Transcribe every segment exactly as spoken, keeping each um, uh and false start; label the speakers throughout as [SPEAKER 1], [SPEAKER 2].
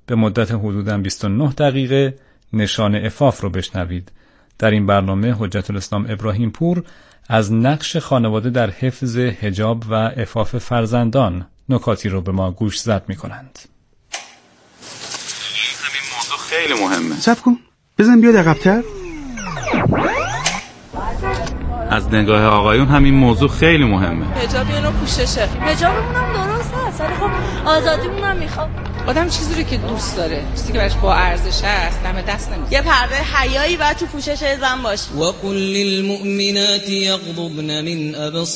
[SPEAKER 1] به مدت حدوداً بیست و نه دقیقه نشان عفاف رو بشنوید. در این برنامه حجت الاسلام ابراهیم پور از نقش خانواده در حفظ حجاب و عفاف فرزندان نکاتی رو به ما گوش زد می کنند.
[SPEAKER 2] همین موضوع خیلی مهمه.
[SPEAKER 3] صبر کن بزن بیاد عقب‌تر.
[SPEAKER 2] از نگاه آقایون همین موضوع خیلی مهمه.
[SPEAKER 4] حجاب یه نوع پوششه.
[SPEAKER 5] حجابمون هم درست هست ولی خب آزادیمون هم میخواد.
[SPEAKER 4] آدم چیزی رو که دوست داره، چیزی که براش با ارزش است، دم دست نمیشه.
[SPEAKER 5] یه پرده حیایی باید تو پوشش زن باشه.
[SPEAKER 6] و قل للمؤمنات یغضضن من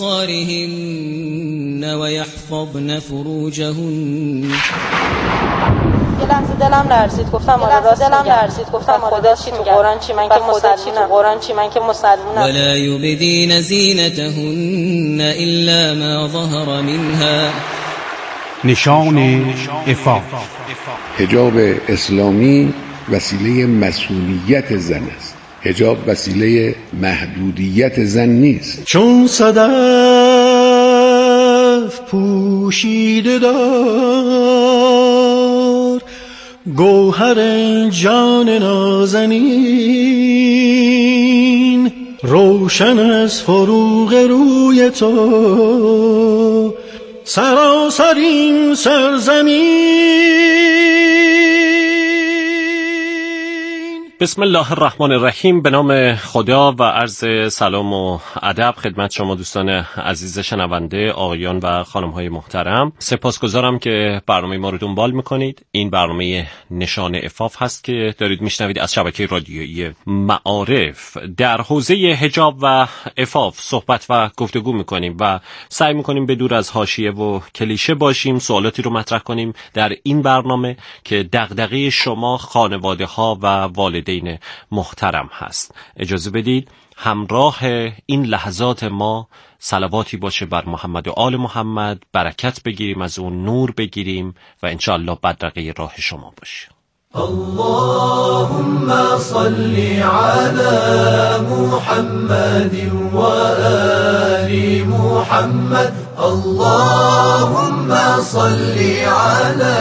[SPEAKER 6] ابصارهن و یحفظن فروجهن.
[SPEAKER 5] یه لحظه دلم لرزید گفتم آره راست دلم لرزید گفتم خدا چی تو قرآن چی من که مسلمونم قرآن چی من که مسلمونم.
[SPEAKER 6] ولا یبدین زینتهن الا ما ظهر منها.
[SPEAKER 3] نشان عفاف.
[SPEAKER 7] حجاب اسلامی وسیله مسئولیت زن است. حجاب وسیله محدودیت زن نیست.
[SPEAKER 8] چون صدف پوشیده دار گوهر جان نازنین، روشن از فروغ روی تو سراسر این سرزمین.
[SPEAKER 9] بسم الله الرحمن الرحیم. به نام خدا و عرض سلام و ادب خدمت شما دوستان عزیز شنونده، آقایان و خانم‌های محترم. سپاسگزارم که برنامه ما رو دنبال می‌کنید. این برنامه نشان عفاف هست که دارید میشنوید از شبکه رادیویی معارف. در حوزه حجاب و عفاف صحبت و گفتگو می‌کنیم و سعی می‌کنیم به دور از حاشیه و کلیشه باشیم، سوالاتی رو مطرح کنیم در این برنامه که دغدغه شما خانواده‌ها و والدین محترم هست. اجازه بدید همراه این لحظات ما صلواتی باشه بر محمد و آل محمد، برکت بگیریم از اون، نور بگیریم و انشاءالله بدرقه راه شما باشه.
[SPEAKER 8] اللهم صل على محمد و آل محمد. اللهم صل على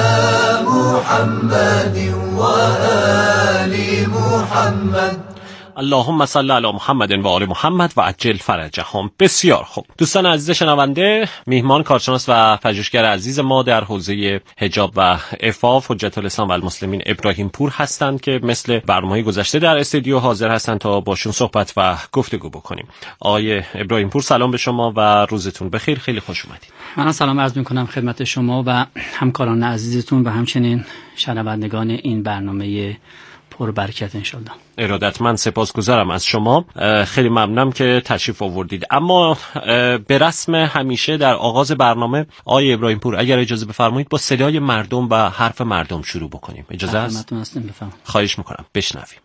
[SPEAKER 8] محمد و آل محمد.
[SPEAKER 9] اللهم صل علی محمد و آل محمد و عجل فرجهم. بسیار خوب دوستان عزیز شنونده، میهمان کارشناس و پژوهشگر عزیز ما در حوزه حجاب و عفاف حجت الاسلام و المسلمین ابراهیم پور هستند که مثل برنامه‌های گذشته در استودیو حاضر هستند تا باشون صحبت و گفتگو بکنیم. آقای ابراهیم پور سلام به شما و روزتون بخیر، خیلی خوش اومدید.
[SPEAKER 10] من سلام عرض می‌کنم خدمت شما و همکاران عزیزتون و همچنین شنوندگان این برنامه پربرکت انشالله.
[SPEAKER 9] ارادتمند سپاسگزارم از شما، خیلی ممنونم که تشریف آوردید. اما به رسم همیشه در آغاز برنامه آقای ابراهیم پور اگر اجازه بفرمایید با صدای مردم و حرف مردم شروع بکنیم. اجازه است؟ خواهش میکنم، بشنویم.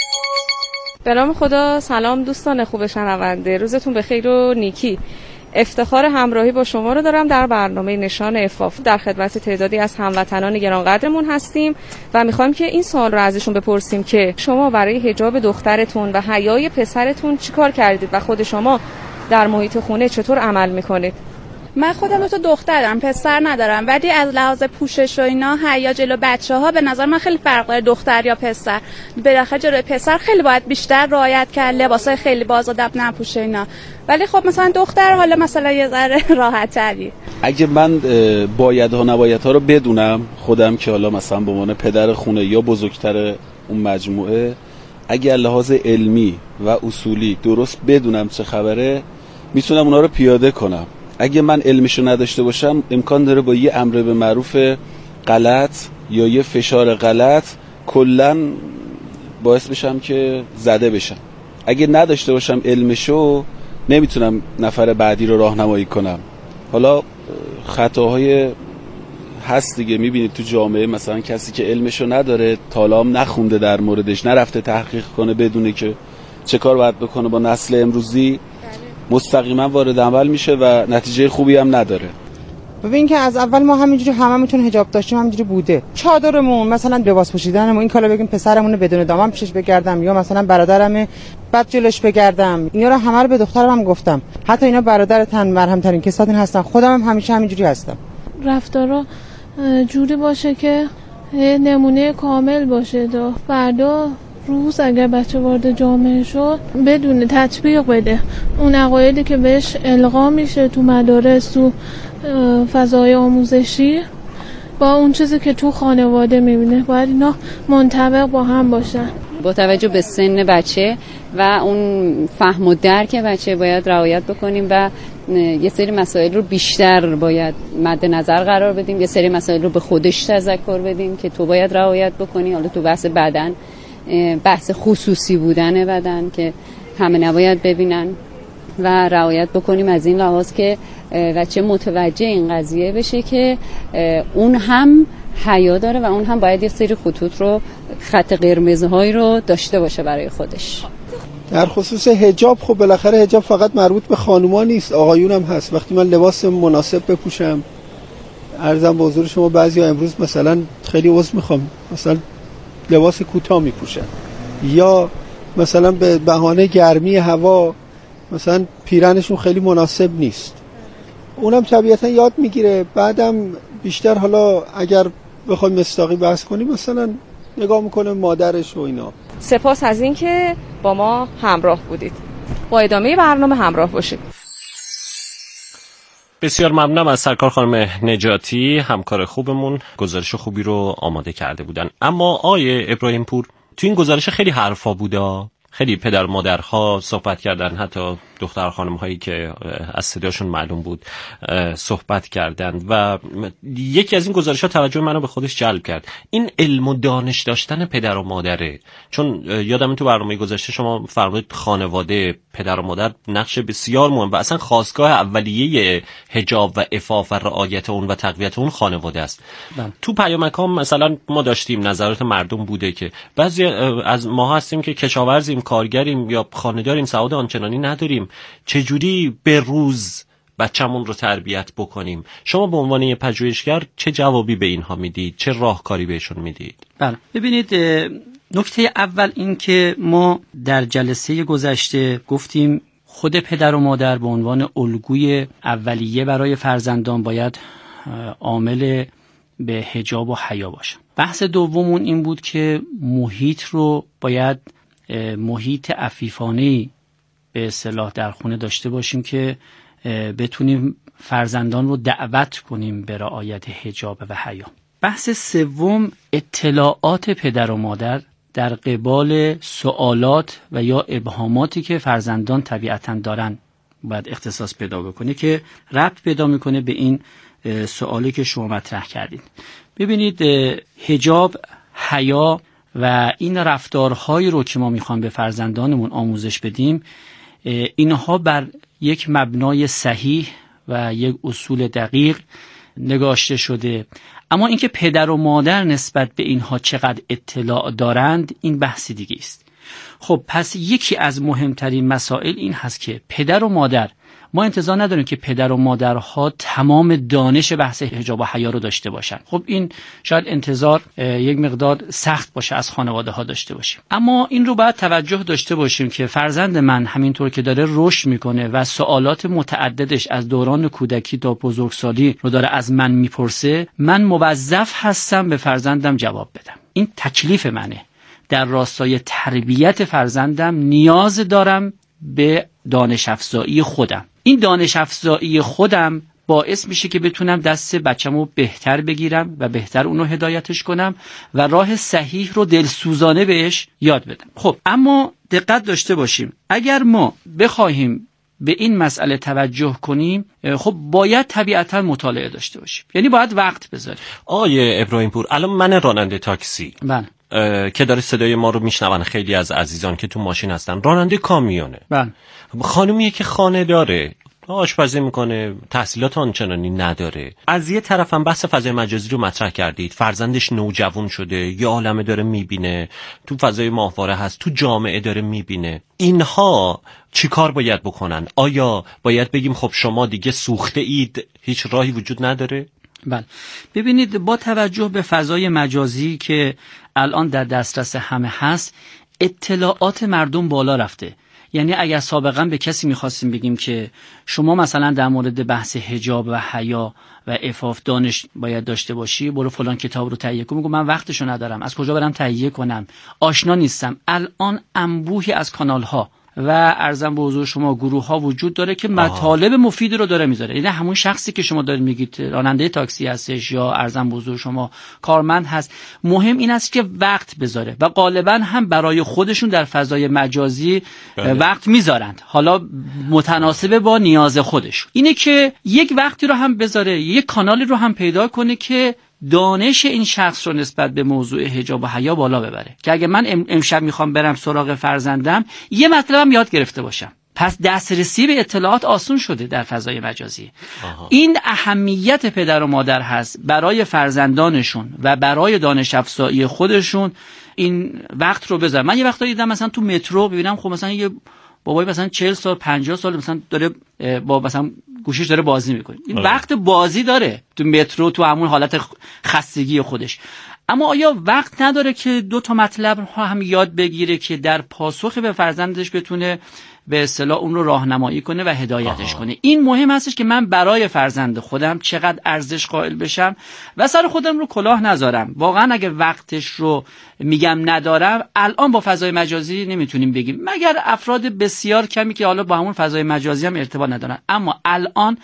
[SPEAKER 4] به نام خدا. سلام دوستان خوب شنونده، روزتون بخیر و نیکی. افتخار همراهی با شما رو دارم در برنامه نشان عفاف. در خدمت تعدادی از هموطنان گرانقدرمون هستیم و میخوایم که این سوال رو ازشون بپرسیم که شما برای حجاب دخترتون و حیای پسرتون چیکار کردید و خود شما در محیط خونه چطور عمل میکنید؟
[SPEAKER 11] من خودم تو دختر دارم، پسر ندارم، ولی از لحاظ پوشش و اینا حیا جلو بچه‌ها به نظر من خیلی فرق داره، دختر یا پسر. بالاخره جلوی پسر خیلی باید بیشتر رعایت کرد، لباسای خیلی باز و دب نپوشه اینا. ولی خب مثلا دختر حالا مثلا یه ذره راحت‌تری.
[SPEAKER 12] اگه من باید ها نباید ها رو بدونم خودم که حالا مثلا به عنوان پدر خونه یا بزرگتر اون مجموعه، اگه لحاظ علمی و اصولی درست بدونم چه خبره، میتونم اونا رو پیاده کنم. اگه من علمشو نداشته باشم امکان داره با یه امر به معروف غلط یا یه فشار غلط کلن باعث بشم که زده بشم. اگه نداشته باشم علمشو نمیتونم نفر بعدی رو راهنمایی کنم. حالا خطاهای هست دیگه، میبینید تو جامعه مثلا کسی که علمشو نداره، تالام نخونده در موردش، نرفته تحقیق کنه بدونه که چه کار باید بکنه با نسل امروزی، مستقیما وارد عمل میشه و نتیجه خوبی هم نداره.
[SPEAKER 13] ببین که از اول ما همینجوری هممون حجاب داشتیم، همینجوری بوده. چادرمون مثلا لباس پوشیدنمون این کالا بگیم پسرمون بدون دامن پیشش بگردم یا مثلا برادرم بعد جلوش بگردم، اینا رو همه رو به دخترم هم گفتم. حتی اینا برادرتن مرهم ترین کساتون هستن، خودم هم همیشه همینجوری هستم.
[SPEAKER 14] رفتارا جوری باشه که نمونه کامل باشه تا فردا روز اگر بچه وارد جامعه شد بدون تطبیق بده اون عقایدی که بهش القا میشه تو مدارس، تو فضای آموزشی، با اون چیزی که تو خانواده میبینه. باید اینا منطبق با هم باشن.
[SPEAKER 15] با توجه به سن بچه و اون فهم و درک بچه باید رعایت بکنیم و یه سری مسائل رو بیشتر باید مد نظر قرار بدیم، یه سری مسائل رو به خودش تذکر بدیم که تو باید رعایت بکنی. حالا تو بحث بدن، بحث خصوصی بودن بدن که همه نباید ببینن و رعایت بکنیم از این لحاظ که بچه متوجه این قضیه بشه که اون هم حیا داره و اون هم باید یه سری خطوط رو، خط قرمزهایی رو داشته باشه برای خودش.
[SPEAKER 16] در خصوص حجاب، خب بالاخره حجاب فقط مربوط به خانوما نیست، آقایون هم هست. وقتی من لباس مناسب بپوشم، عرضم به حضور شما بعضیا امروز مثلا خیلی عذر میخوام مثلا لباس کوتاه میپوشن یا مثلا به بهانه گرمی هوا مثلا پیرنشون خیلی مناسب نیست، اونم طبیعتا یاد میگیره. بعدم بیشتر حالا اگر بخوایم مستاقی بحث کنیم مثلا نگاه میکنه مادرش و اینا.
[SPEAKER 4] سپاس از این که با ما همراه بودید. با ادامه برنامه همراه باشید.
[SPEAKER 9] بسیار ممنونم از سرکار خانم نجاتی، همکار خوبمون، گزارش خوبی رو آماده کرده بودن. اما آیه ابراهیم پور تو این گزارش خیلی حرفا بودا، خیلی پدر مادرها صحبت کردن، حتی دختر خانم هایی که از صداشون معلوم بود صحبت کردن و یکی از این گزارش ها توجه منو به خودش جلب کرد. این علم و دانش داشتن پدر و مادره، چون یادم تو برنامه گذشته شما فرمودید خانواده، پدر و مادر نقش بسیار مهم و اصلا خاستگاه اولیه حجاب و عفاف و رعایت اون و تقویت اون خانواده است. بله. تو پیامک ها مثلا ما داشتیم نظرات مردم بوده که بعضی از ما هستیم که کشاورزیم، کارگریم یا خانه‌داریم، سواد آنچنانی نداریم، چجوری به روز بچه‌مون رو تربیت بکنیم؟ شما به عنوان یه پژوهشگر چه جوابی به اینها میدید؟ چه راهکاری بهشون میدید؟
[SPEAKER 10] بله، ببینید نکته اول این که ما در جلسه گذشته گفتیم خود پدر و مادر به عنوان الگوی اولیه برای فرزندان باید عامل به حجاب و حیا باشن. بحث دومون این بود که محیط رو باید محیط عفیفانه‌ای به اصطلاح در خونه داشته باشیم که بتونیم فرزندان رو دعوت کنیم به رعایت حجاب و حیا. بحث سوم اطلاعات پدر و مادر در قبال سوالات و یا ابهاماتی که فرزندان طبیعتاً دارن باید اختصاص پیدا بکنه که ربط پیدا میکنه به این سوالی که شما مطرح کردید. ببینید حجاب، حیا و این رفتارهایی رو که ما میخوام به فرزندانمون آموزش بدیم، اینها بر یک مبنای صحیح و یک اصول دقیق نگاشته شده. اما اینکه پدر و مادر نسبت به اینها چقدر اطلاع دارند این بحث دیگه است. خب پس یکی از مهمترین مسائل این هست که پدر و مادر، ما انتظار نداریم که پدر و مادرها تمام دانش بحث حجاب و حیا رو داشته باشن. خب این شاید انتظار یک مقدار سخت باشه از خانواده ها داشته باشیم، اما این رو باید توجه داشته باشیم که فرزند من همینطور که داره رشد میکنه و سوالات متعددش از دوران کودکی تا بزرگسالی رو داره از من میپرسه، من موظف هستم به فرزندم جواب بدم. این تکلیف منه. در راستای تربیت فرزندم نیاز دارم به دانش افزایی خودم. این دانش افزایی خودم باعث میشه که بتونم دست بچه‌مو بهتر بگیرم و بهتر اونو هدایتش کنم و راه صحیح رو دلسوزانه بهش یاد بدم. خب اما دقت داشته باشیم، اگر ما بخواهیم به این مسئله توجه کنیم، خب باید طبیعتا مطالعه داشته باشیم، یعنی باید وقت بذاریم.
[SPEAKER 9] آیه ابراهیم پور، الان من راننده تاکسی
[SPEAKER 10] بله
[SPEAKER 9] که داره صدای ما رو میشنون، خیلی از عزیزان که تو ماشین هستن، راننده کامیونه،
[SPEAKER 10] بله
[SPEAKER 9] خانومیه که خانه داره، آشپزی میکنه، تحصیلات آنچنانی نداره. از یه طرفم بحث فضای مجازی رو مطرح کردید، فرزندش نوجوان شده، یه عالمه داره میبینه، تو فضای ماهواره هست، تو جامعه داره میبینه. اینها چی کار باید بکنن؟ آیا باید بگیم خب شما دیگه سوخته اید، هیچ راهی وجود نداره؟
[SPEAKER 10] بله، ببینید با توجه به فضای مجازی که الان در دسترس همه هست، اطلاعات مردم بالا رفته. یعنی اگر سابقا به کسی میخواستیم بگیم که شما مثلا در مورد بحث حجاب و حیا و عفاف دانش باید داشته باشی، برو فلان کتاب رو تهیه کن، میگم من وقتشو ندارم، از کجا برم تهیه کنم، آشنا نیستم. الان انبوهی از کانال ها و ارزم به حضور شما گروه ها وجود داره که مطالب مفید رو داره میذاره. یعنی همون شخصی که شما دارید میگید راننده تاکسی هستش یا ارزم به حضور شما کارمند هست، مهم این است که وقت بذاره و غالبا هم برای خودشون در فضای مجازی بله. وقت میذارند، حالا متناسب با نیاز خودشون. اینه که یک وقتی رو هم بذاره، یک کانالی رو هم پیدا کنه که دانش این شخص رو نسبت به موضوع حجاب و حیا بالا ببره، که اگه من امشب میخوام برم سراغ فرزندم یه مطلبم یاد گرفته باشم، پس دسترسی به اطلاعات آسون شده در فضای مجازی. آها. این اهمیت پدر و مادر هست برای فرزندانشون و برای دانش افزایی خودشون این وقت رو بذارن. من یه وقتا دیدم مثلا تو مترو ببینم خب مثلا یه بابای مثلا چهل سال پنجاه سال مثلا داره با مثلا گوشیش داره بازی میکنه، این آه. وقت بازی داره تو مترو تو همون حالت خستگی خودش، اما آیا وقت نداره که دو تا مطلب ها هم یاد بگیره که در پاسخ به فرزندش بتونه به اصطلاح اون رو راهنمایی کنه و هدایتش آه. کنه؟ این مهم هستش که من برای فرزند خودم چقدر ارزش قائل بشم و سر خودم رو کلاه نذارم. واقعا اگه وقتش رو میگم ندارم، الان با فضای مجازی نمیتونیم بگیم، مگر افراد بسیار کمی که حالا با همون فضای مجازی هم ارتباط ندارن. اما الان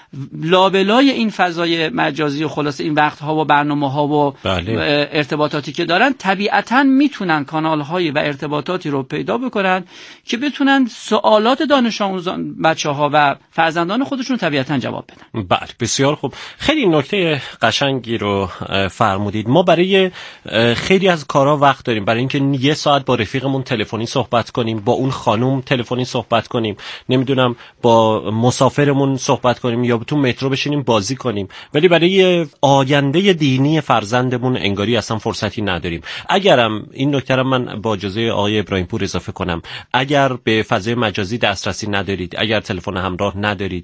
[SPEAKER 10] لابلای این فضای مجازی و خلاص این وقتها و برنامه‌ها و بله. ارتباطاتی که دارن، طبیعتاً میتونن کانال‌های و ارتباطاتی رو پیدا بکنن که بتونن سوالات دانش آموزان بچه‌ها و فرزندان خودشون طبیعتاً جواب بدن.
[SPEAKER 9] بله بسیار خوب، خیلی نکته قشنگی رو فرمودید. ما برای خیلی از کارها وقت داریم، برای اینکه یه ساعت با رفیقمون تلفنی صحبت کنیم، با اون خانم تلفنی صحبت کنیم، نمیدونم با مسافرمون صحبت کنیم یا تو مترو بشینیم بازی کنیم، ولی برای آینده دینی فرزندمون انگاری اصلا فرصتی نداریم. اگرم این نکته رو من با اجازه آقای ابراهیم پور اضافه کنم، اگر به فضای مجازی دسترسی ندارید، اگر تلفن همراه ندارید،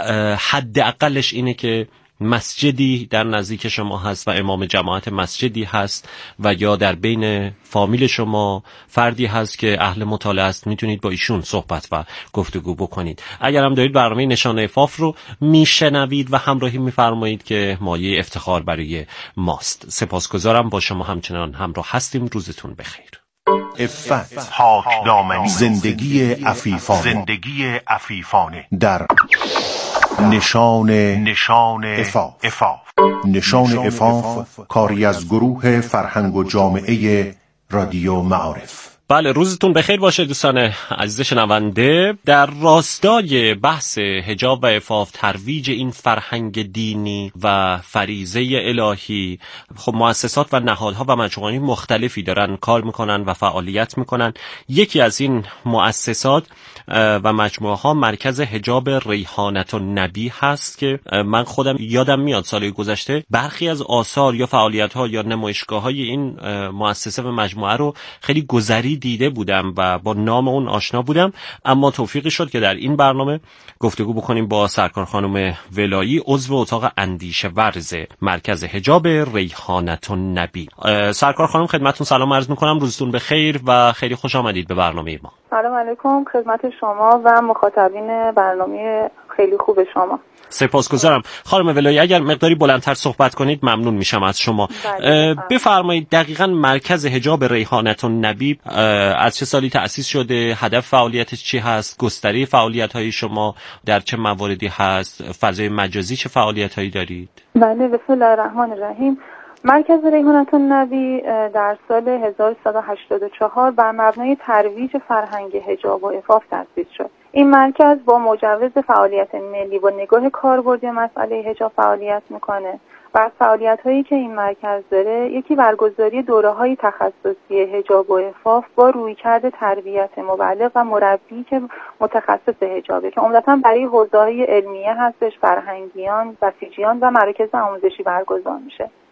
[SPEAKER 9] حداقلش اینه که مسجدی در نزدیک شما هست و امام جماعت مسجدی هست و یا در بین فامیل شما فردی هست که اهل مطالعه است، میتونید با ایشون صحبت و گفتگو بکنید. اگر هم دارید برنامه نشان عفاف رو میشنوید و همراهی میفرمایید که مایه افتخار برای ماست. سپاسگزارم، با شما همچنان همراه هستیم. روزتون بخیر.
[SPEAKER 17] عفت، پاکدامنی، زندگی عفیفانه، زندگی عفیفانه در نشان نشان عفاف. عفاف نشان عفاف کاری از گروه فرهنگ و جامعه رادیو معارف.
[SPEAKER 9] بله، روزتون بخیر باشه دوستان عزیز شنونده. در راستای بحث حجاب و عفاف، ترویج این فرهنگ دینی و فریضه الهی، خب مؤسسات و نهادها و مجموعه‌های مختلفی دارن کار میکنن و فعالیت میکنن. یکی از این مؤسسات و مجموعه ها مرکز حجاب ریحانت النبی هست که من خودم یادم میاد سال گذشته برخی از آثار یا فعالیت ها یا نمایشگاه های این مؤسسه و مجموعه رو خیلی گذری دیده بودم و با نام اون آشنا بودم، اما توفیقی شد که در این برنامه گفتگو بکنیم با سرکار خانم ولایی، عضو اتاق اندیشه ورز مرکز حجاب ریحانت النبی. سرکار خانم خدمتتون سلام عرض میکنم، روزتون بخیر و خیلی خوش آمدید به برنامه ما.
[SPEAKER 18] سلام علیکم خدمت شما و مخاطبین برنامه خیلی خوب شما.
[SPEAKER 9] سپاسگزارم. خانم ولایی اگر مقداری بلندتر صحبت کنید ممنون میشم از شما. بفرمایید دقیقاً مرکز حجاب ریحانت النبی از چه سالی تأسیس شده؟ هدف فعالیتش چی هست؟ گستره فعالیت‌های شما در چه مواردی هست؟ فضای مجازی چه فعالیت‌هایی دارید؟
[SPEAKER 18] بله، بسم الله الرحمن الرحیم. مرکز ریحانت النبی در سال هزار و سیصد و هشتاد و چهار بر مبنای ترویج فرهنگ حجاب و عفاف تأسیس شد. این مرکز با مجوز فعالیت ملی با نگاه کاربردی مسئله حجاب فعالیت میکنه و از فعالیت‌هایی که این مرکز داره، یکی برگزاری دوره‌های تخصصی حجاب و عفاف با رویکرد تربیت مبلغ و مربی که متخصص حجابه که عمدتاً برای حوزه‌های علمیه هستش، فرهنگیان، بسیجیان و مراکز آموزشی برگزار میشه.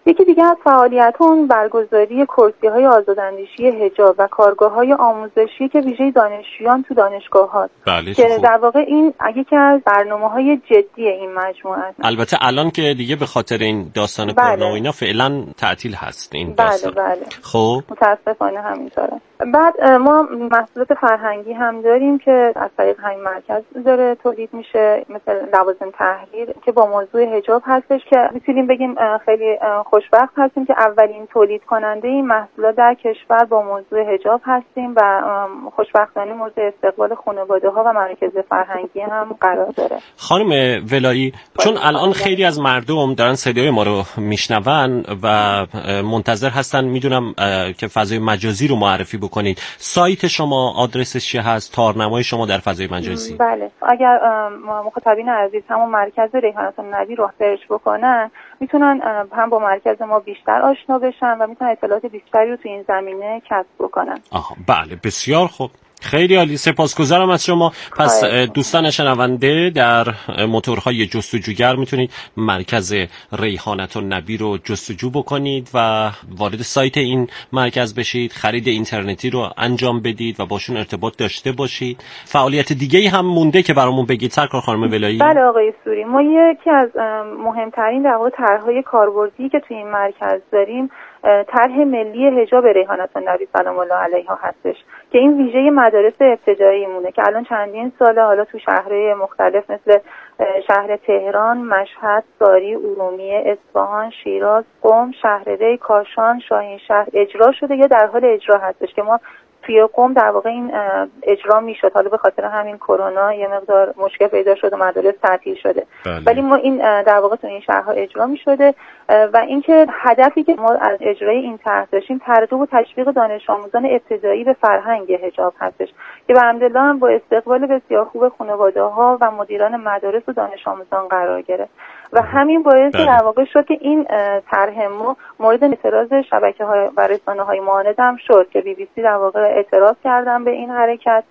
[SPEAKER 18] یکی دیگه از فعالیت‌ها برگزاری کورس‌های آزاداندیشی حجاب و کارگاه‌های آموزشی که ویژه دانشجویان تو دانشگاه‌ها
[SPEAKER 9] بله
[SPEAKER 18] که در واقع این یکی از برنامه‌های جدی این مجموعه است.
[SPEAKER 9] البته الان که دیگه به خاطر این داستان
[SPEAKER 18] بله.
[SPEAKER 9] کرونا و اینا فعلا تعطیل هست این داستان.
[SPEAKER 18] بله بله.
[SPEAKER 9] خب
[SPEAKER 18] متاسفانه همینطوره. بعد ما محصولات فرهنگی هم داریم که از طریق همین مرکز داره تولید میشه، مثل لوازم تحریر که با موضوع حجاب هستش که میتونیم بگیم خیلی خوشبخت هستیم که اولین تولید کننده این محصولات در کشور با موضوع حجاب هستیم و خوشبختانه مورد استقبال خانواده‌ها و مراکز فرهنگی هم قرار داره.
[SPEAKER 9] خانم ولایی، چون الان خیلی از مردم دارن صدای ما رو میشنون و منتظر هستن میدونم که فضای مجازی رو معرفی بکنید. سایت شما آدرسش چی هست؟ تارنمای شما در فضای مجازی؟
[SPEAKER 18] بله، اگر مخاطبین عزیز همون مرکز ریحانت النبی رو سرچ بکنن میتونن هم با مرکز ما بیشتر آشنا بشن و میتونن اطلاعات بیشتری رو تو این زمینه کسب بکنن.
[SPEAKER 9] آها بله، بسیار خوب، خیلی عالی، سپاسگزارم از شما. پس دوستان شنونده در موتورهای جستجوگر میتونید مرکز ریحانت النبی رو جستجو بکنید و وارد سایت این مرکز بشید، خرید اینترنتی رو انجام بدید و باشون ارتباط داشته باشید. فعالیت دیگه‌ای هم مونده که برامون بگید سرکار خانم ولایی؟
[SPEAKER 18] بله آقای سوری، ما یکی از مهمترین در واقع طرح‌های کاربردی که توی این مرکز داریم طرح ملی حجاب ریحانت النبی سلام الله علیها هستش که این ویژه مدارس ابتدایی مونه که الان چندین ساله حالا تو شهرهای مختلف مثل شهر تهران، مشهد، ساری، ارومیه، اصفهان، شیراز، قم، شهرری، کاشان، شاهینشهر اجرا شده یا در حال اجرا هستش که ما توی قم در واقع این اجرا میشد، حالا به خاطر همین کرونا یه مقدار مشکل پیدا شد و مدارس تعطیل شده. بله. ولی ما این در واقع تو این شهرها اجرا میشده و اینکه هدفی که ما از اجرای این طرح داشتیم ترغیب و تشویق دانش آموزان ابتدایی به فرهنگ حجاب هستش که الحمدلله هم با استقبال بسیار خوب خانواده‌ها و مدیران مدارس و دانش آموزان قرار گرفت و همین باعث در واقع شد که این طرح ما مورد اعتراض شبکه‌های و رسانه‌های معاند هم شد که بی بی سی در واقع اعتراض کردن به این حرکت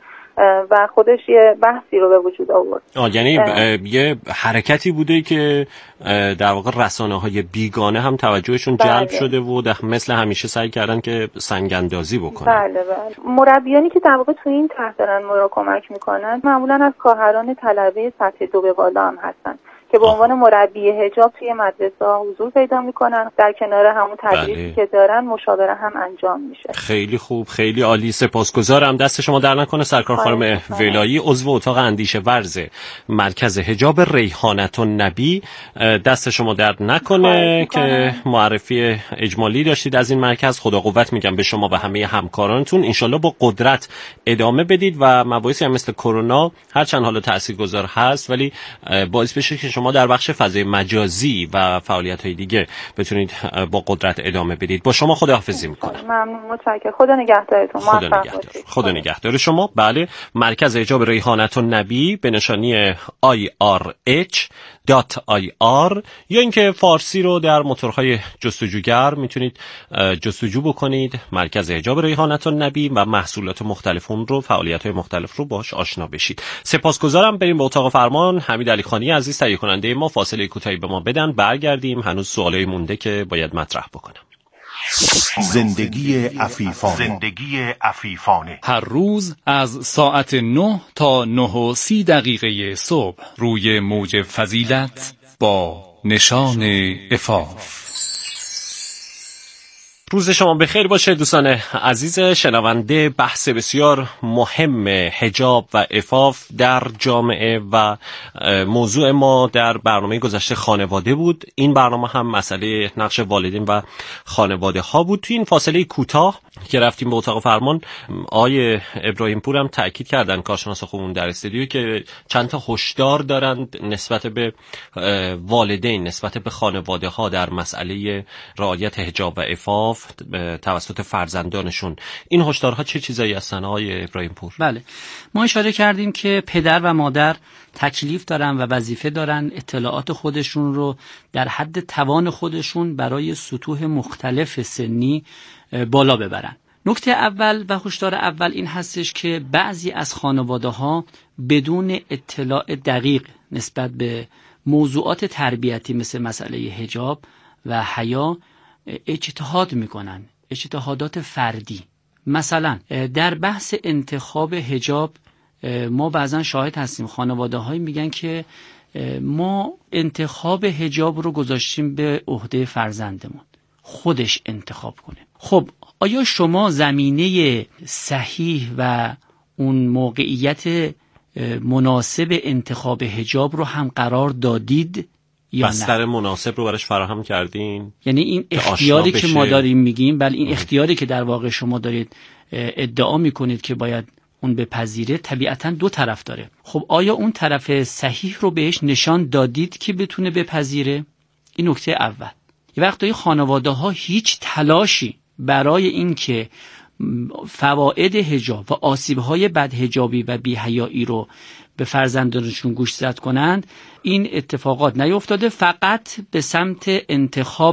[SPEAKER 18] و خودش یه بحثی رو به وجود آورد.
[SPEAKER 9] آه یعنی یه حرکتی بوده که در واقع رسانه‌های بیگانه هم توجهشون
[SPEAKER 18] بله.
[SPEAKER 9] جلب شده و مثل همیشه سعی کردن که سنگ‌اندازی بکنن.
[SPEAKER 18] بله بله. مربیانی که در واقع تو این طرح دارن ما رو کمک میکنن معمولاً از خواهران طلبه سطح دو به بالا هم هستن که به عنوان مربی حجاب توی مدرسه ها حضور پیدا میکنن، در کنار همون تدریسی بله. که دارن مشاوره هم انجام میشه.
[SPEAKER 9] خیلی خوب، خیلی عالی، سپاسگزارم. دست شما در نکنه سرکار خانم ولایی، عضو اتاق اندیشه ورز مرکز حجاب ریحانت النبی. دست شما در نکنه که معرفی اجمالی داشتید از این مرکز. خدا قوت میگم به شما و همه همکارانتون، انشالله با قدرت ادامه بدید و مباحثی هم مثل کرونا هرچند حالا تاثیرگذار هست ولی باعث بشه که شما در بخش فضای مجازی و فعالیت‌های دیگه بتونید با قدرت ادامه بدید. با شما خداحافظی میکنم.
[SPEAKER 18] ممنون، متشکرم. خدا نگهدارتون.
[SPEAKER 9] خدا نگهدار. خدا نگهدار شما. بله، مرکز حجاب ریحانت النبی به نشانی آی آر اچ دات آی آر یا اینکه فارسی رو در موتورهای جستجوگر میتونید جستجو بکنید، مرکز حجاب ریحانت النبی و محصولات مختلف اون رو، فعالیت‌های مختلف رو باش آشنا بشید. سپاسگزارم. بریم به اتاق فرمان. حمید علی خانی عزیز تهیه کننده ما فاصله کوتاهی به ما بدن، برگردیم. هنوز سوالای مونده که باید مطرح بکنم.
[SPEAKER 17] زندگی عفیفانه. زندگی عفیفانه.
[SPEAKER 1] هر روز از ساعت نه تا نه و سی دقیقه صبح روی موج فضیلت با نشان عفاف.
[SPEAKER 9] روز شما بخیر باشه دوستان عزیز شنونده. بحث بسیار مهم حجاب و عفاف در جامعه و موضوع ما در برنامه گذشته خانواده بود. این برنامه هم مسئله نقش والدین و خانواده ها بود. توی این فاصله کوتاه که رفتیم به اتاق فرمان، آقای ابراهیم پور هم تاکید کردن، کارشناس خوبمون در استودیو، که چند تا هشدار دارند نسبت به والدین، نسبت به خانواده ها در مسئله رعایت حجاب و عفاف توسط فرزندانشون. این هشدارها چه چیزایی هستن آقای ابراهیم پور؟
[SPEAKER 10] بله، ما اشاره کردیم که پدر و مادر تکلیف دارن و وظیفه دارن اطلاعات خودشون رو در حد توان خودشون برای سطوح مختلف سنی بالا ببرن. نکته اول و هشدار اول این هستش که بعضی از خانواده‌ها بدون اطلاع دقیق نسبت به موضوعات تربیتی مثل مسئله حجاب و حیا اجتهاد میکنن، اجتهادات فردی. مثلا در بحث انتخاب حجاب ما بعضا شاهد هستیم خانواده هایی میگن که ما انتخاب حجاب رو گذاشتیم به عهده فرزندمون، خودش انتخاب کنه. خب آیا شما زمینه صحیح و اون موقعیت مناسب انتخاب حجاب رو هم قرار دادید یا نه؟
[SPEAKER 9] بستر مناسب رو براش فراهم کردین؟
[SPEAKER 10] یعنی این اختیاری که ما داریم میگیم، بله این اختیاری که در واقع شما دارید ادعا میکنید که باید اون بپذیره، طبیعتاً دو طرف داره. خب آیا اون طرف صحیح رو بهش نشان دادید که بتونه بپذیره؟ این نکته اول. یه وقتایی خانواده ها هیچ تلاشی برای این که فواید حجاب و آسیب‌های بدحجابی و بی‌حیایی رو به فرزندانشون گوشزد کنند، این اتفاقات نیفتاده، فقط به سمت انتخاب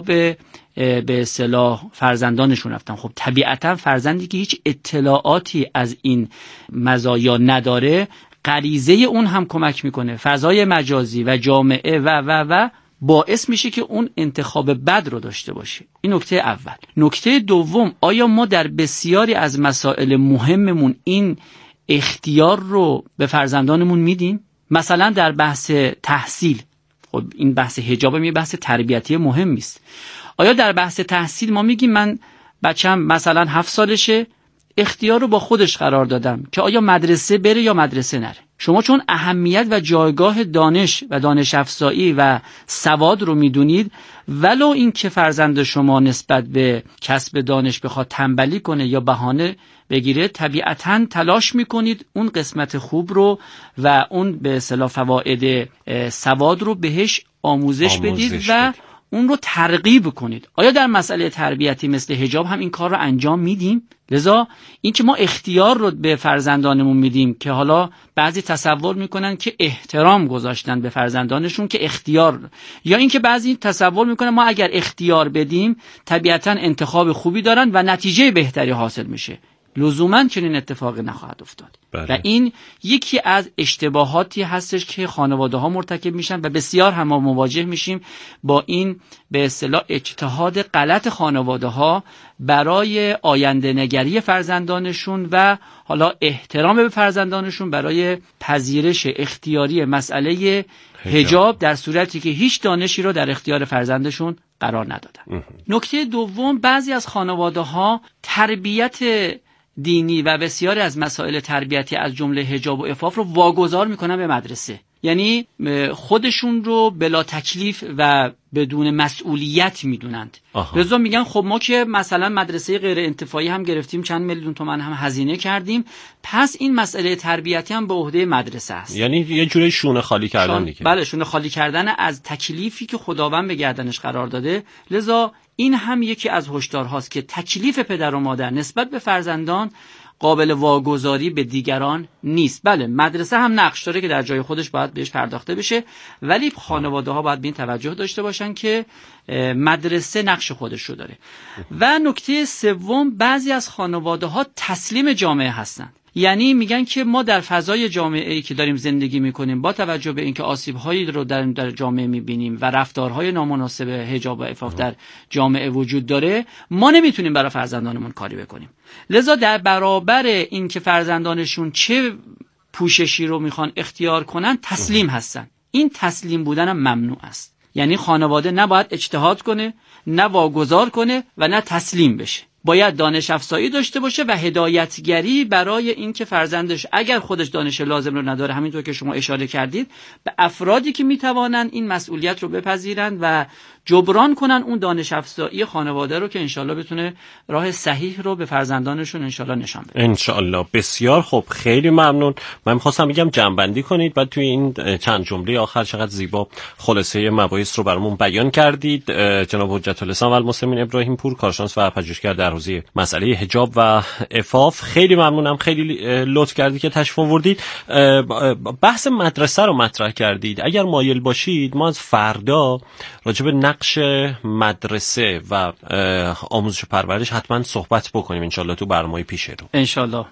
[SPEAKER 10] به اصطلاح فرزندانشون رفتن. خب طبیعتا فرزندی که هیچ اطلاعاتی از این مزایا نداره، غریزه اون هم کمک میکنه، فضای مجازی و جامعه و و و باعث میشه که اون انتخاب بد رو داشته باشه. این نکته اول. نکته دوم، آیا ما در بسیاری از مسائل مهممون این اختیار رو به فرزندانمون میدیم؟ مثلا در بحث تحصیل، خب این بحث حجاب یه بحث تربیتی مهمی است. آیا در بحث تحصیل ما میگیم من بچم مثلا هفت سالشه، اختیار رو با خودش قرار دادم که آیا مدرسه بره یا مدرسه نره؟ شما چون اهمیت و جایگاه دانش و دانش افزایی و سواد رو میدونید، ولو این که فرزند شما نسبت به کسب دانش بخواد تنبلی کنه یا بهانه بگیره، طبیعتاً تلاش میکنید اون قسمت خوب رو و اون به اصطلاح فواید سواد رو بهش آموزش, آموزش بدید و بدید. اون رو ترغیب کنید. آیا در مسئله تربیتی مثل حجاب هم این کار رو انجام میدیم؟ لذا این که ما اختیار رو به فرزندانمون میدیم که حالا بعضی تصور میکنن که احترام گذاشتن به فرزندانشون که اختیار، یا این که بعضی تصور میکنن ما اگر اختیار بدیم طبیعتا انتخاب خوبی دارن و نتیجه بهتری حاصل میشه. لزوماً چنین اتفاقی نخواهد افتاد. بله. و این یکی از اشتباهاتی هستش که خانواده ها مرتکب میشن و بسیار هم ما مواجه میشیم با این به اصطلاح اجتهاد غلط خانواده ها برای آینده نگری فرزندانشون و حالا احترام به فرزندانشون برای پذیرش اختیاری مسئله حجاب در صورتی که هیچ دانشی رو در اختیار فرزندشون قرار ندادن. نکته دوم، بعضی از خانواده ها تربیت دینی و بسیاری از مسائل تربیتی از جمله حجاب و عفاف رو واگذار میکنن به مدرسه، یعنی خودشون رو بلا تکلیف و بدون مسئولیت میدونند. لذا میگن خب ما که مثلا مدرسه غیر انتفاعی هم گرفتیم، چند میلیون تومان هم هزینه کردیم، پس این مسئله تربیتی هم به عهده مدرسه است.
[SPEAKER 9] یعنی یه جوری شونه خالی کردن دیگه.
[SPEAKER 10] بله، شونه خالی کردن از تکلیفی که خداوند به گردنش قرار داده. لذا این هم یکی از هشدارهاست که تکلیف پدر و مادر نسبت به فرزندان قابل واگذاری به دیگران نیست. بله مدرسه هم نقش داره که در جای خودش باید بهش پرداخته بشه، ولی خانواده ها باید به این توجه داشته باشن که مدرسه نقش خودش رو داره. و نکته سوم، بعضی از خانواده ها تسلیم جامعه هستند، یعنی میگن که ما در فضای جامعه‌ای که داریم زندگی میکنیم با توجه به اینکه آسیب‌هایی رو در در جامعه میبینیم و رفتارهای نامناسب حجاب و عفاف در جامعه وجود داره، ما نمیتونیم برای فرزندانمون کاری بکنیم. لذا در برابر اینکه فرزندانشون چه پوششی رو میخوان اختیار کنن تسلیم هستن. این تسلیم بودن هم ممنوع است، یعنی خانواده نباید اجتهاد کنه، نه واگذار کنه و نه تسلیم بشه. باید دانش افزایی داشته باشه و هدایتگری برای اینکه فرزندش اگر خودش دانش لازم رو نداره، همینطور که شما اشاره کردید، به افرادی که میتوانن این مسئولیت رو بپذیرن و جبران کنن اون دانش افزایی خانواده رو که انشالله بتونه راه صحیح رو به فرزندانشون انشالله نشان بده.
[SPEAKER 9] انشالله. بسیار خوب، خیلی ممنون. من می‌خواستم بگم جنبندی کنید بعد توی این چند جمله آخر چقدر زیبا خلاصه مباحث رو برامون بیان کردید. جناب حجت الاسلام و المسلمین ابراهیم پور، کارشناس و پژوهشگر در حوزه مسئله حجاب و عفاف، خیلی ممنونم، خیلی لطف کردید که تشریف آوردید. بحث مدرسه رو مطرح کردید. اگر مایل باشید ما از فردا راجع به نقش مدرسه و آموزش و پرورش حتما صحبت بکنیم انشالله تو برنامه پیش رو.
[SPEAKER 10] انشالله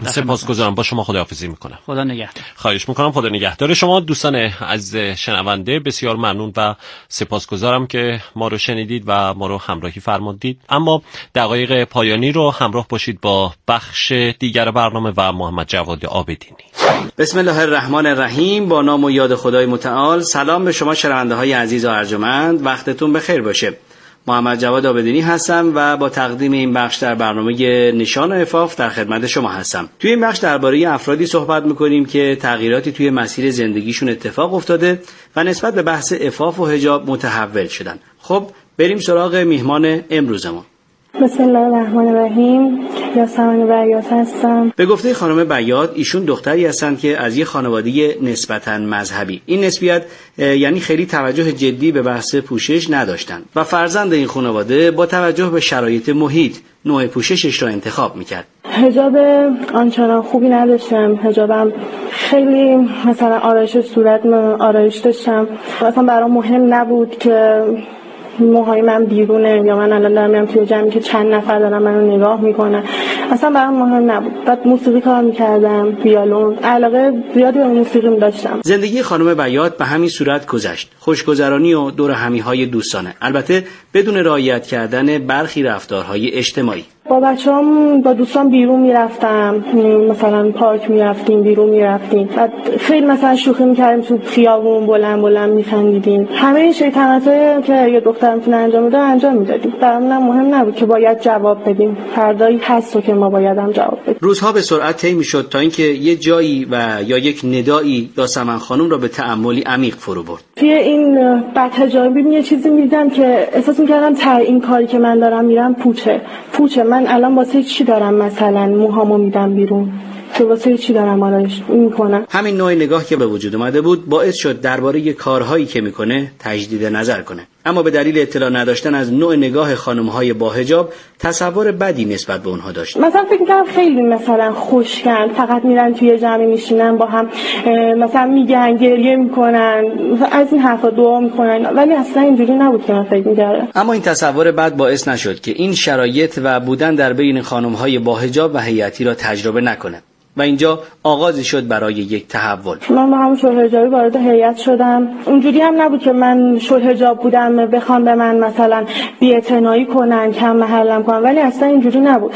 [SPEAKER 9] سپاسگزارم. با شما خداحافظی میکنم.
[SPEAKER 10] خدا نگهدار.
[SPEAKER 9] خواهش میکنم. خدا نگهدار شما دوستان عزیز شنونده. بسیار ممنون و سپاسگزارم که ما رو شنیدید و ما رو همراهی فرمودید. اما دقایق پایانی رو همراه باشید با بخش دیگر برنامه و محمد جواد آبدینی.
[SPEAKER 19] بسم الله الرحمن الرحیم. با نام و یاد خدای متعال. سلام به شما شنونده های عزیز و ارجمند. وقتتون بخیر باشه. محمد جواد آبدینی هستم و با تقدیم این بخش در برنامه نشان عفاف در خدمت شما هستم. توی این بخش درباره افرادی صحبت می‌کنیم که تغییراتی توی مسیر زندگیشون اتفاق افتاده و نسبت به بحث عفاف و حجاب متحول شدن. خب بریم سراغ میهمان امروزمون.
[SPEAKER 20] بسم الله الرحمن الرحیم. یاسمن بیات هستم.
[SPEAKER 19] به گفته خانم بیات ایشون دختری هستند که از یه خانواده نسبتاً مذهبی. این نسبیت یعنی خیلی توجه جدی به بحث پوشش نداشتن و فرزند این خانواده با توجه به شرایط محیط نوع پوششش را انتخاب میکرد.
[SPEAKER 20] حجاب آنچنان خوبی نداشتم. حجابم خیلی مثلا آرایش صورت آرایش داشتم. مثلا برام مهم نبود که موهای من بیرونه یا من الان دارم میرم توی جمعی که چند نفر دارن منو نگاه میکنن. اصلا برام مهم نبود. بعد موسیقی کار میکردم، ویولون، علاقه زیادی به موسیقی داشتم.
[SPEAKER 19] زندگی خانم بیات به همین صورت گذشت. خوشگذرانی و دور همیهای دوستانه، البته بدون رعایت کردن برخی رفتارهای اجتماعی.
[SPEAKER 20] با بچه‌ام با دوستان بیرون میرفتم، مثلا پارک میرفتیم، بیرون میرفتیم. بعد خیلی مثلا شوخی میکردیم تو خیابون، بلند بلند میخندیدیم. همه این شیطنتایی که یه دختر میتونه انجام بده انجام میدادیم. برامون مهم نبود که باید جواب بدیم. فردایی هست که ما باید هم جواب بدیم.
[SPEAKER 19] روزها به سرعت طی میشد تا اینکه یه جایی و یا یک ندایی یاسمن خانم را به تأملی عمیق فرو برد.
[SPEAKER 20] توی این بدحجابی یه چیزی میدیدم که احساس میکردم تا این کاری که من دارم میرم پوچه. پوچه. من الان واسه چی دارم مثلا موهامو میدم بیرون؟ که واسه چی دارم آرایش میکنم؟
[SPEAKER 19] همین نوع نگاه که به وجود اومده بود باعث شد درباره کارهایی که میکنه تجدید نظر کنه. اما به دلیل اطلاع نداشتن از نوع نگاه خانم‌های با حجاب تصور بدی نسبت به اونها داشت.
[SPEAKER 20] مثلا فکر می‌کردم خیلی مثلا خوشگل، فقط میرن توی جمعی میشینن با هم مثلا میگن، گریه میکنن، از این حرفا دعا میکنن، ولی اصلا اینجوری نبود که من فکر می‌کردم.
[SPEAKER 19] اما این تصور بد باعث نشد که این شرایط و بودن در بین خانم‌های با حجاب و هیئتی را تجربه نکنه. و اینجا آغازی شد برای یک تحول.
[SPEAKER 20] من با همون شل حجابی وارد هیئت شدم. اونجوری هم نبود که من شل حجاب بودم بخوام به من مثلا بی‌اعتنایی کنن، کم محلم کنن، ولی اصلا اینجوری نبود.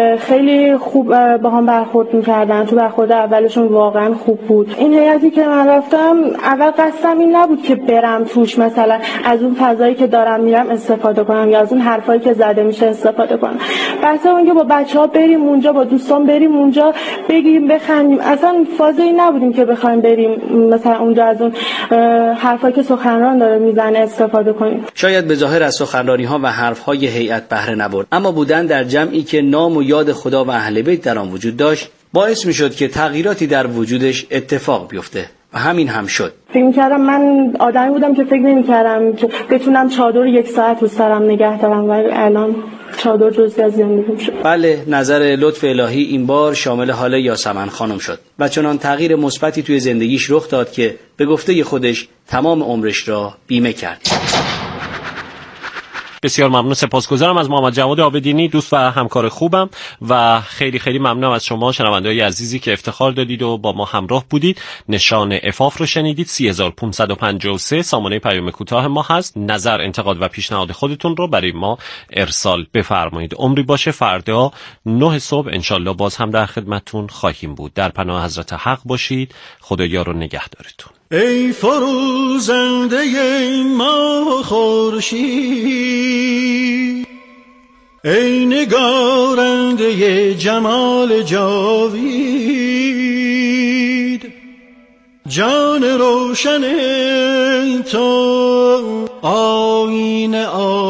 [SPEAKER 20] خیلی خوب با هم برخورد می‌کردن. تو برخورد اولشون واقعا خوب بود. این هیئتی که من رفتم اول قصدم این نبود که برم توش مثلا از اون فضایی که دارم میرم استفاده کنم یا از اون حرفایی که زده میشه استفاده کنم. بس اون که با بچه‌ها بریم اونجا، با دوستان بریم اونجا، بگیم بخندیم. اصلا فازی نبودیم که بخوایم بریم مثلا اونجا از اون حرفایی که سخنران داره میزنه استفاده کنیم.
[SPEAKER 19] شاید به ظاهر از سخنرانی‌ها و حرف‌های هیئت بهره نبرد، اما بودن در جمعی که نام و یاد خدا و اهل بیت در آن وجود داشت باعث می‌شد که تغییراتی در وجودش اتفاق بیفته و همین هم شد.
[SPEAKER 20] فکر می‌کردم من آدمی بودم که فکر نمی‌کردم که بتونم چادر یک ساعت رو سرم نگه دارم، ولی الان چادر جزئی از زندگیم شد.
[SPEAKER 19] بله، نظر لطف الهی این بار شامل حال یاسمن خانم شد و چنان تغییر مثبتی توی زندگیش رخ داد که به گفته خودش تمام عمرش را بیمه کرد.
[SPEAKER 9] بسیار ممنون، سپاسگزارم از محمد جواد آبدینی، دوست و همکار خوبم، و خیلی خیلی ممنونم از شما شنونده‌های عزیزی که افتخار دادید و با ما همراه بودید. نشان عفاف رو شنیدید. سه هزار و پانصد و پنجاه و سه سامانه پیام کوتاه ما هست. نظر، انتقاد و پیشنهاد خودتون رو برای ما ارسال بفرمایید. عمری باشه فردا نه صبح انشالله باز هم در خدمتتون خواهیم بود. در پناه حضرت حق باشید. خدایا رو نگهدارتون.
[SPEAKER 8] ای فروزنده ماه خورشید، ای نگارنده جمال جاوید، جان روشن تو آیین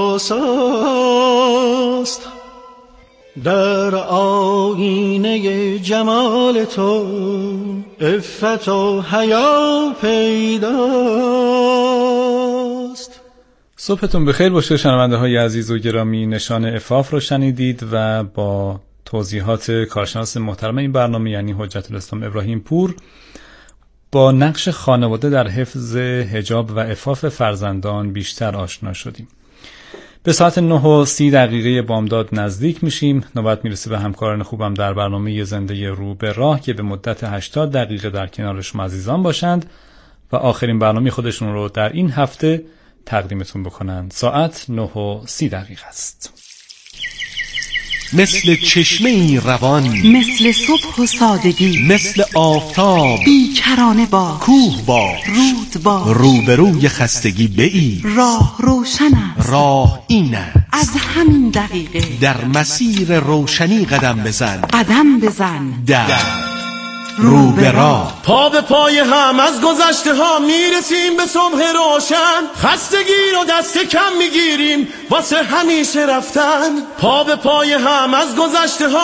[SPEAKER 8] آساست، در آیینه جمال تو عفت و حیا پیداست.
[SPEAKER 1] صبحتون بخیر باشه شنونده های عزیز و گرامی. نشان عفاف رو شنیدید و با توضیحات کارشناس محترم این برنامه یعنی حجت الاسلام ابراهیم پور با نقش خانواده در حفظ حجاب و عفاف فرزندان بیشتر آشنا شدیم. به ساعت نه و سی دقیقه بامداد نزدیک میشیم. نوبت میرسه به همکاران خوبم در برنامه زنده رو به راه که به مدت هشتاد دقیقه در کنار شما عزیزان باشند و آخرین برنامه خودشون رو در این هفته تقدیمتون بکنند. ساعت نه و سی دقیقه است.
[SPEAKER 21] مثل چشمه روان،
[SPEAKER 22] مثل صبح و سادگی،
[SPEAKER 21] مثل آفتاب
[SPEAKER 22] بیکرانه با
[SPEAKER 21] کوه با
[SPEAKER 22] رود با
[SPEAKER 21] روبروی خستگی بئی.
[SPEAKER 22] راه روشن است،
[SPEAKER 21] راه این است،
[SPEAKER 22] از همین دقیقه
[SPEAKER 21] در مسیر روشنی قدم بزن،
[SPEAKER 22] قدم بزن
[SPEAKER 21] در رو به راه.
[SPEAKER 8] پا به پای هم از گذشته ها میرسیم به صبح روشن، خستگی رو دست کم میگیریم واسه همیشه رفتن. پا به پای هم از گذشته ها